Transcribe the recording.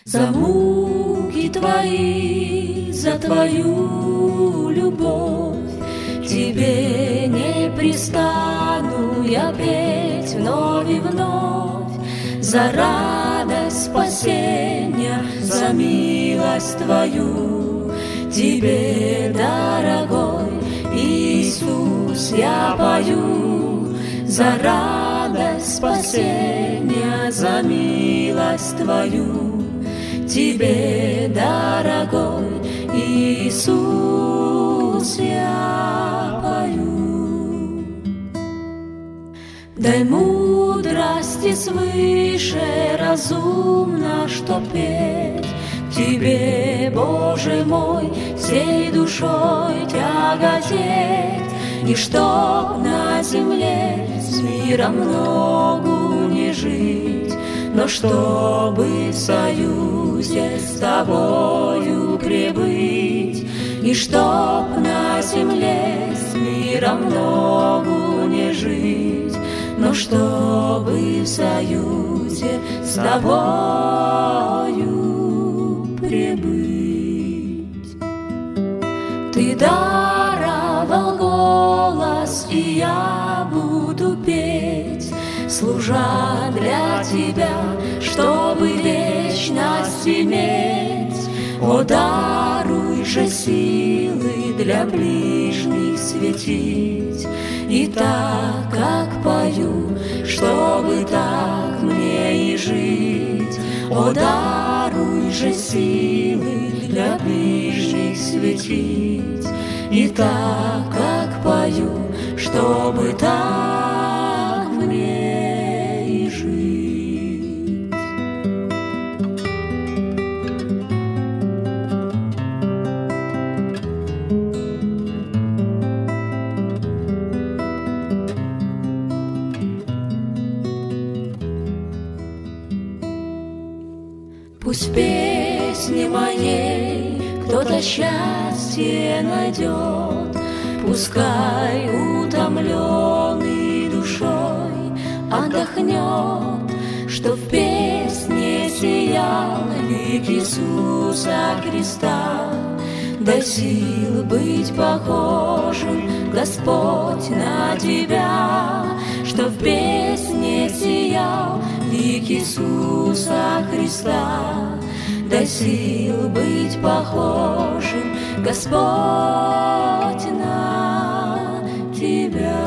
За муки твои, за твою любовь, тебе не пристану я петь вновь и вновь. За радость спасения, за милость твою, тебе, дорогой Иисус, я пою. За радость спасения, за милость твою, тебе, дорогой Иисус, я пою. Дай мудрости свыше разумно, что петь тебе, Боже мой, всей душой тяготеть, и чтоб на земле с миром многу не жить, но чтобы в союзе с тобою пребыть, и чтоб на земле с миром многу не жить, но чтобы в союзе с тобою пребыть. Ты даровал голос, и я буду петь, служа для тебя, чтобы вечность иметь. О, даруй же силы для ближних светить, и так, как пою, чтобы так мне и жить. О, даруй же силы для ближних светить, и так, как пою, чтобы так мне и жить. Пусть в песне моей кто-то счастье найдет, пускай утомленный душой отдохнет, что в песне сиял лик Иисуса Христа. Дай сил быть похожим, Господь, на Тебя, что в песне сиял лик Иисуса Христа. Дай сил быть похожим, Господь, на Тебя.